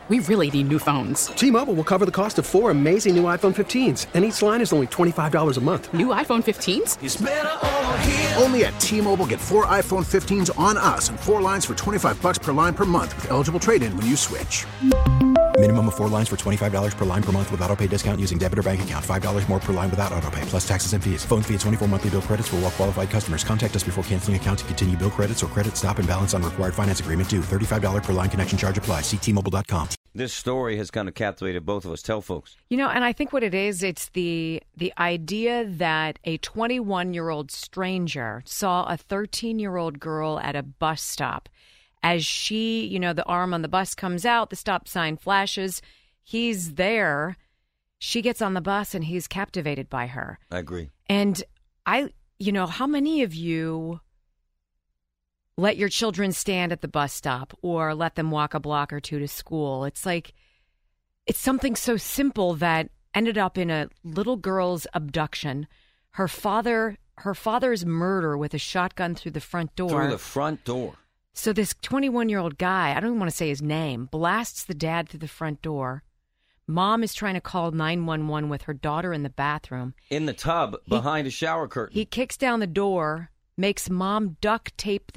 We really need new phones. T-Mobile will cover the cost of 4 amazing new iPhone 15s, and each line is only $25 a month. New iPhone 15s? It's better over here. Only at T-Mobile, get 4 iPhone 15s on us and 4 lines for $25 per line per month with eligible trade-in when you switch. Minimum of 4 lines for $25 per line per month with autopay discount using debit or bank account. $5 more per line without autopay, plus taxes and fees. Phone fee at 24 monthly bill credits for well-qualified customers. Contact us before canceling account to continue bill credits or credit stop and balance on required finance agreement due. $35 per line connection charge applies. See T-Mobile.com. This story has kind of captivated both of us. Tell folks. And I think what it is, it's the idea that a 21-year-old stranger saw a 13-year-old girl at a bus stop. As she, the arm on the bus comes out, the stop sign flashes, he's there. She gets on the bus and he's captivated by her. I agree. And how many of you let your children stand at the bus stop or let them walk a block or two to school? It's like, it's something so simple that ended up in a little girl's abduction. Her father's murder with a shotgun through the front door. Through the front door. So this 21-year-old guy, I don't even want to say his name, blasts the dad through the front door. Mom is trying to call 911 with her daughter in the bathroom. In the tub, behind a shower curtain. He kicks down the door, makes Mom duct tape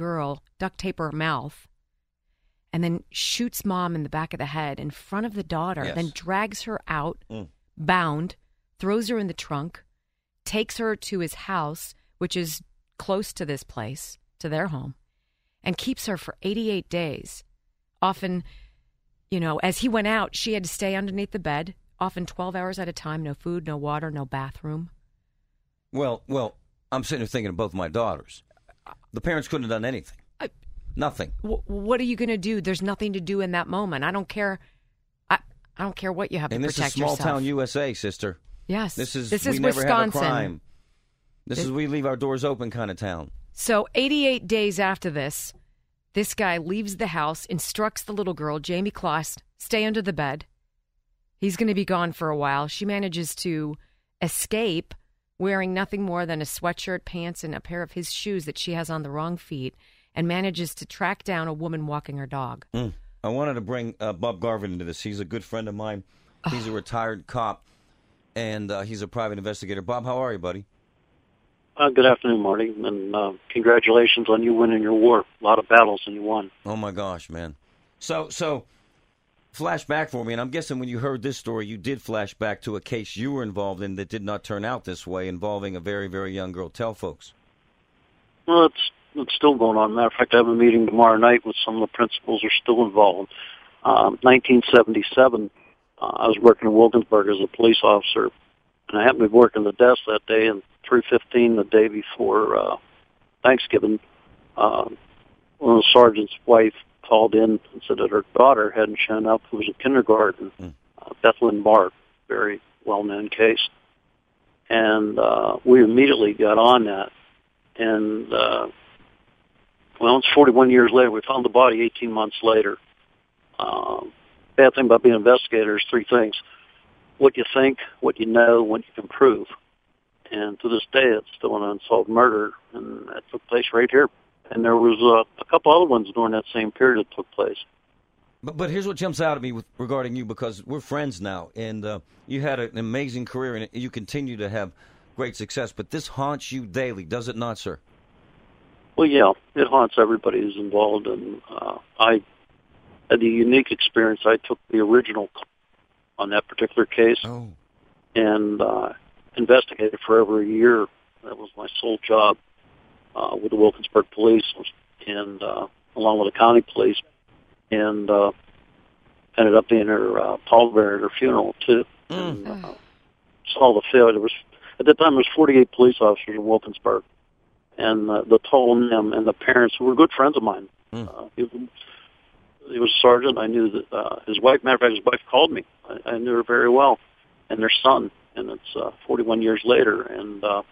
her mouth, and then shoots Mom in the back of the head in front of the daughter, then drags her out, bound, throws her in the trunk, takes her to his house, which is close to this place, to their home, and keeps her for 88 days. Often, as he went out, she had to stay underneath the bed, often 12 hours at a time, no food, no water, no bathroom. Well, I'm sitting here thinking of both my daughters. The parents couldn't have done anything. Nothing. What are you going to do? There's nothing to do in that moment. I don't care. I don't care what you have to protect yourself. And this is small town USA, sister. Yes. This is we never Wisconsin. Have a crime. This is we leave our doors open kind of town. So 88 days after this guy leaves the house, instructs the little girl, Jamie Kloss, stay under the bed. He's going to be gone for a while. She manages to escape wearing nothing more than a sweatshirt, pants, and a pair of his shoes that she has on the wrong feet, and manages to track down a woman walking her dog. I wanted to bring Bob Garvin into this. He's a good friend of mine. He's a retired cop, and he's a private investigator. Bob, how are you, buddy? Good afternoon, Marty, and congratulations on you winning your war. A lot of battles, and you won. Oh, my gosh, man. So flash back for me, and I'm guessing when you heard this story, you did flash back to a case you were involved in that did not turn out this way, involving a very, very young girl. Tell folks. Well, it's still going on. Matter of fact, I have a meeting tomorrow night with some of the principals who are still involved. 1977, I was working in Wilkinsburg as a police officer, and I happened to be working the desk that day, and 3:15 the day before Thanksgiving, one of the sergeant's wife called in and said that her daughter hadn't shown up, who was in kindergarten, Bethlehem Barr, very well-known case. And we immediately got on that. And, it's 41 years later. We found the body 18 months later. Bad thing about being an investigator is 3 things: what you think, what you know, what you can prove. And to this day, it's still an unsolved murder, and that took place right here. And there was a couple other ones during that same period that took place. But here's what jumps out at me regarding you, because we're friends now, and you had an amazing career, and you continue to have great success. But this haunts you daily, does it not, sir? Well, yeah, it haunts everybody who's involved. And I had the unique experience. I took the original on that particular case and investigated for over a year. That was my sole job with the Wilkinsburg Police, and along with the county police, and ended up being her pallbearer at her funeral too. And saw the failure. At that time there was 48 police officers in Wilkinsburg, and the total of them and the parents, who were good friends of mine. He was a sergeant. I knew that his wife. Matter of fact, his wife called me. I knew her very well, and their son. And it's 41 years later. And like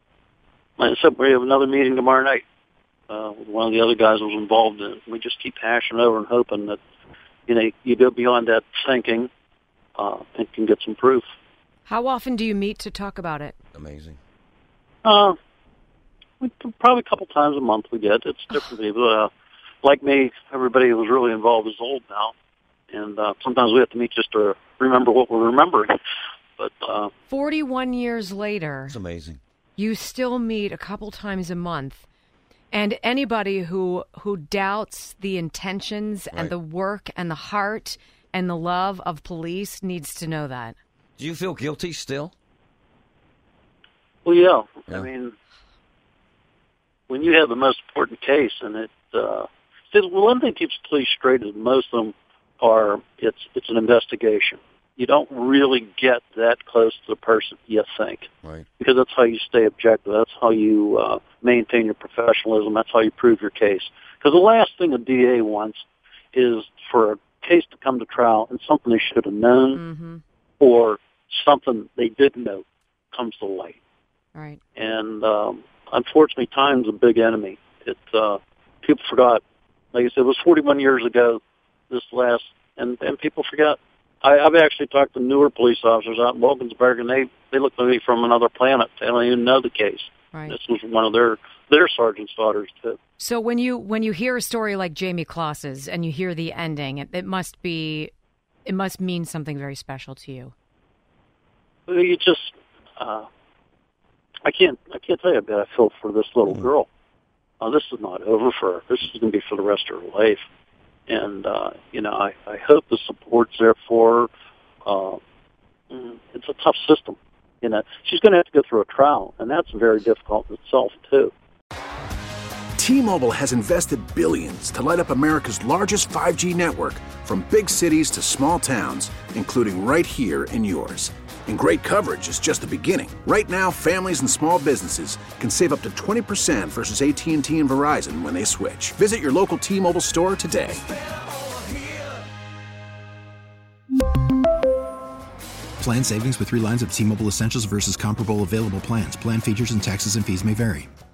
I said, we have another meeting tomorrow night with one of the other guys who was involved in it. We just keep hashing over and hoping that, you go beyond that thinking and can get some proof. How often do you meet to talk about it? Amazing. Probably a couple times a month we get. It's different people. Like me, everybody who was really involved is old now. And sometimes we have to meet just to remember what we're remembering. But 41 years later, it's amazing. You still meet a couple times a month. And anybody who doubts the intentions and the work and the heart and the love of police needs to know that. Do you feel guilty still? Well, yeah. I mean, when you have the most important case, and one thing keeps police straight is most of them it's an investigation. You don't really get that close to the person, you think. Right. Because that's how you stay objective. That's how you maintain your professionalism. That's how you prove your case. Because the last thing a DA wants is for a case to come to trial and something they should have known or something they didn't know comes to light. Right. And unfortunately, time's a big enemy. People forgot. Like I said, it was 41 years ago, and people forget. I've actually talked to newer police officers out in Wilkinsburg, and they look at me from another planet. They don't even know the case. Right. This was one of their sergeant's daughters, too. So when you hear a story like Jamie Kloss's and you hear the ending, it must mean something very special to you. You just, I can't tell you how bad I feel for this little girl. This is not over for her. This is going to be for the rest of her life. And, I hope the support's there for her. It's a tough system. She's going to have to go through a trial, and that's very difficult in itself, too. T-Mobile has invested billions to light up America's largest 5G network, from big cities to small towns, including right here in yours. And great coverage is just the beginning. Right now, families and small businesses can save up to 20% versus AT&T and Verizon when they switch. Visit your local T-Mobile store today. Plan savings with 3 lines of T-Mobile Essentials versus comparable available plans. Plan features and taxes and fees may vary.